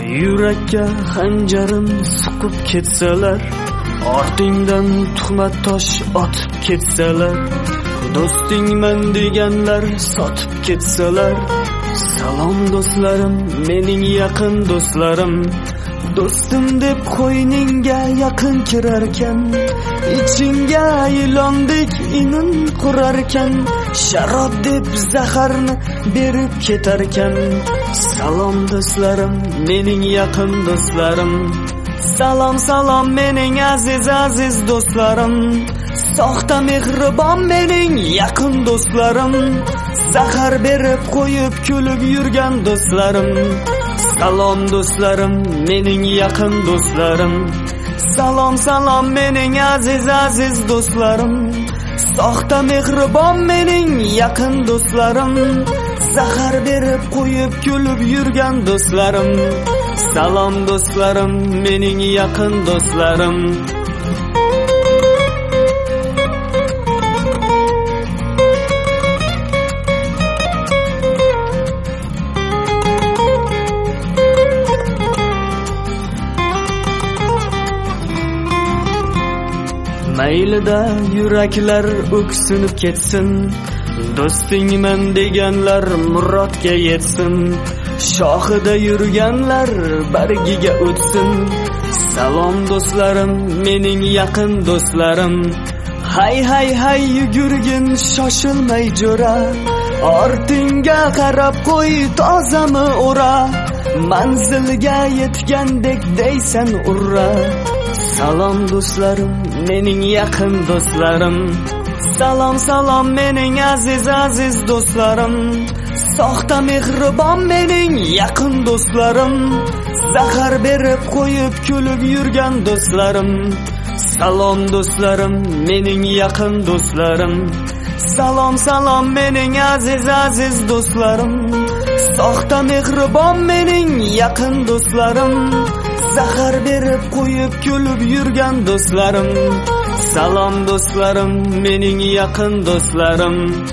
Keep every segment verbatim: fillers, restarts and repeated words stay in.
Yurakka xanjarim suqib ketsalar, ortingdan tuhmat tosh otib ketsalar, do'stingman deganlar sotib ketsalar, salom do'stlarim, mening yaqin do'stlarim, do'stim deb qo'yningga yaqin kirarkan, ichingga ilondek inin qurarkan, sharob deb zaharni berib ketarkan. Salom do'stlarim, mening yaqin do'stlarim, salom salom mening aziz aziz do'stlarim, soxta mehribon mening yaqin do'stlarim, zahar berib qo'yib kulib yurgan do'stlarim. Salom do'stlarim, mening yaqin do'stlarim, salom salom mening aziz aziz do'stlarim, soxta mehribon mening yaqin do'stlarim, zahar berib qo'yib kulib yurgan do'stlarim. Salom do'stlarim, mening yaqin do'stlarim. Maylida yuraklar o'ksinib ketsin, do'stingman deganlar murodga yetsin, shohida yurganlar bargiga o'tsin. Salom do'stlarim, mening yaqin do'stlarim, hay hay hay yugurgin shoshilmay jo'ra, ortingga qarab qo'y tozami o'ra, manzilga yetgandek deysan urra. Salom do'stlarim, mening yaqin do'stlarim, salom salom mening aziz aziz do'stlarim, soxta mehribon mening yaqin do'stlarim, zahar berib qo'yib kulib yurgan do'stlarim. Salom do'stlarim, mening yaqin do'stlarim, salom salom mening aziz aziz do'stlarim, soxta mehribon mening yaqin do'stlarim, zahar berib qo'yib kulib yurgan do'stlarim. Salom do'stlarim, mening yaqin do'stlarim.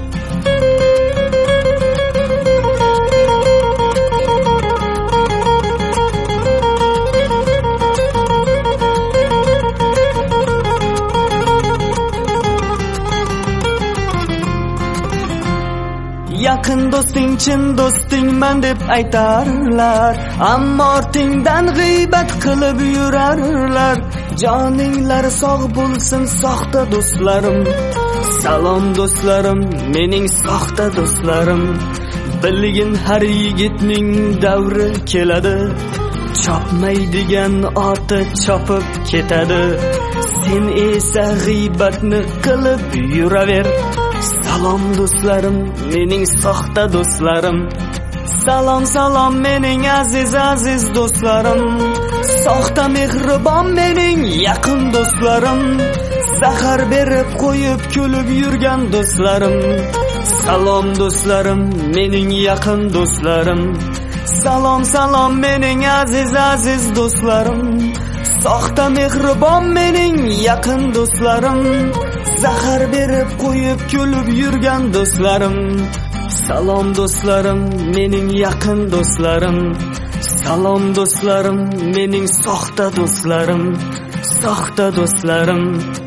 Yaqin do'sting chin do'stingman deb aytarlar, ammo ortingdan g'iybat qilib yurarlar. Joninglar sog' bo'lsin soxta do'stlarim. Salom do'stlarim, mening soxta do'stlarim, bilgin har yigitning davri keladi, chopmaydigan oti chopib ketadi, sen esa g'iybatni qilib yuraver. Salom do'stlarim, mening soxta do'stlarim, salom salom mening aziz aziz do'stlarim, soxta mehribon mening yaqin do'stlarim, zahar berib qo'yib kulib yurgan do'stlarim. Salom do'stlarim, mening yaqin do'stlarim, salom salom mening aziz aziz do'stlarim, soxta mehribon mening yaqin do'stlarim, zahar berib qo'yib kulib yurgan do'stlarim. Salom do'stlarim, mening yaqin do'stlarim, salom do'stlarim, mening soxta do'stlarim, soxta do'stlarim.